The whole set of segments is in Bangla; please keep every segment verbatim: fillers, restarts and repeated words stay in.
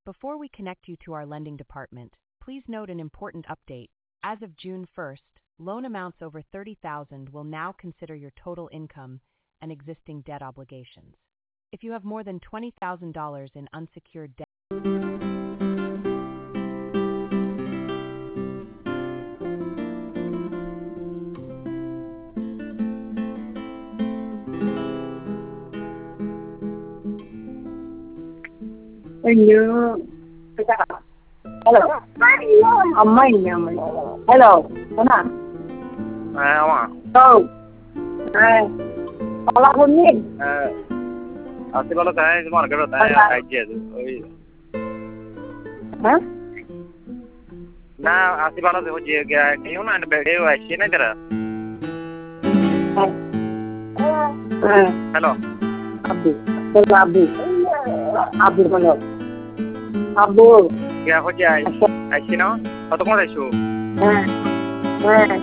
Before we connect you to our lending department, please note an important update. As of June first, loan amounts over thirty thousand dollars will now consider your total income and existing debt obligations. If you have more than twenty thousand dollars in unsecured debt, hình như tôi chắc là hello ông mấy nhà mình hello thế nào à ông à ừ à ông là con nhìn আসি ভালো তাই মার্কেটে তাই আইজি আছে ওই hả না আসি ভালো ওই যে কেউ না বেড়ে আসছে না তারা hello Abu Abdul Abu Abdul Mano Abu क्या हो जाए ऐसी ना तो तो कौन है शो हाँ हाँ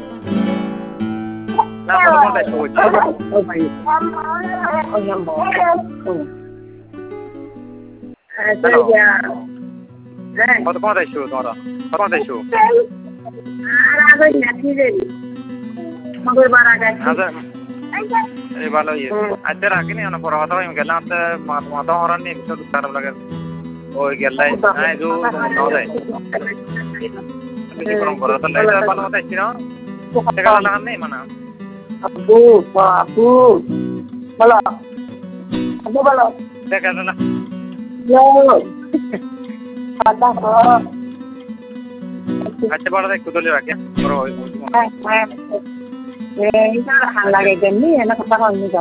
ना तो कौन है show oh my oh number oh ah sorry ya तो तो कौन है शो तुम्हारा तो कौन है शो आ रहा है नहीं दे मगर बारा का এই ভালো ইয়ে আচ্ছা রাখি নি না পড়া কথা আমি গেলাম তো মাথা হরান নি কিছু খারাপ লাগে ওই গেলাই নাই जो ন যায় বেশি গরম করা তো লাইট ভালো মত আছে না টাকা লাগান নেই মানা Abu Abu balo Abu balo টাকা না yo pata ko আচ্ছা বড় একটু তুলে রাখি বড় ওই eh ini lah hal lagi gini enak kata kau ini kan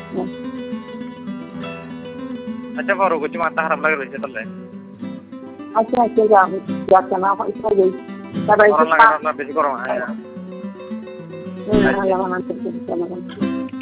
আচ্ছা বড় কিছু মাথা খারাপ লাগে রয়েছে তাহলে আচ্ছা আচ্ছা যা যা কেন apa itu aja তারপরে গরম লাগে না বেশি গরম হয় হুম ভালো ভালো